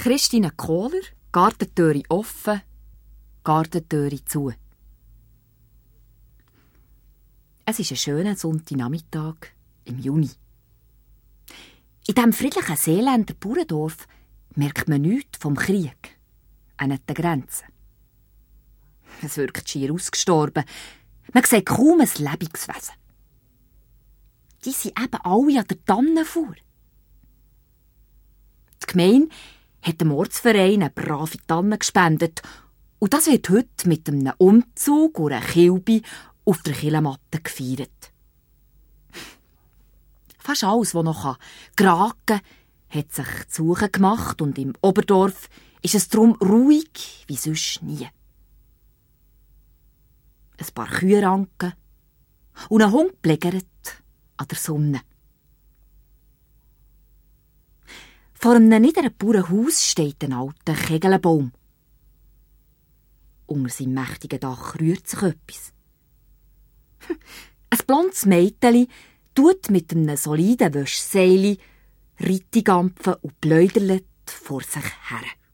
Christine Kohler, Gartentüre offen, Gartentüre zu. Es ist ein schöner Sonntagnachmittag im Juni. In diesem friedlichen Seeländer Bauerndorf merkt man nichts vom Krieg an den Grenzen. Es wirkt schier ausgestorben. Man sieht kaum ein Lebenswesen. Die sind eben alle an der Tanne vor. Die Gemeinde hat dem Ortsverein eine brave Tanne gespendet und das wird heute mit einem Umzug und einer Kilbe auf der Kirchenmatte gefeiert. Fast alles, was noch geraken kann, hat sich zu Suche gemacht und im Oberdorf ist es darum ruhig wie sonst nie. Ein paar Kühe ranken und ein Hund plägert an der Sonne. Vor einem niederen Bauernhaus steht ein alter Kegelbaum. Unter seinem mächtigen Dach rührt sich etwas. Ein blondes Mädchen tut mit einem soliden Wäschseil Rittigampfen und pläudert vor sich her.